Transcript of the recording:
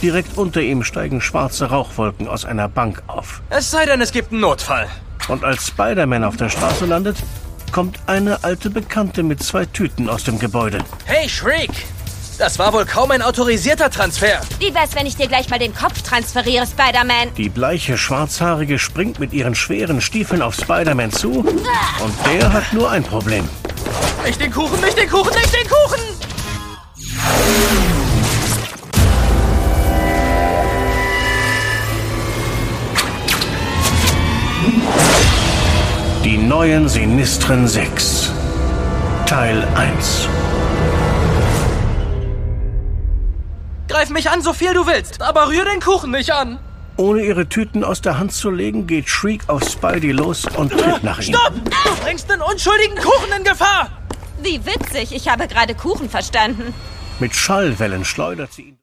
Direkt unter ihm steigen schwarze Rauchwolken aus einer Bank auf. Es sei denn, es gibt einen Notfall. Und als Spider-Man auf der Straße landet, kommt eine alte Bekannte mit 2 Tüten aus dem Gebäude. Hey, Shriek! Das war wohl kaum ein autorisierter Transfer. Wie wär's, wenn ich dir gleich mal den Kopf transferiere, Spider-Man? Die bleiche Schwarzhaarige springt mit ihren schweren Stiefeln auf Spider-Man zu und der hat nur ein Problem. Nicht den Kuchen, nicht den Kuchen, nicht den Kuchen! Die neuen Sinistren 6. Teil 1. Greif mich an, so viel du willst, aber rühr den Kuchen nicht an. Ohne ihre Tüten aus der Hand zu legen, geht Shriek auf Spidey los und tritt nach ihm. Stopp! Du bringst einen unschuldigen Kuchen in Gefahr! Wie witzig, ich habe gerade Kuchen verstanden. Mit Schallwellen schleudert sie ihn.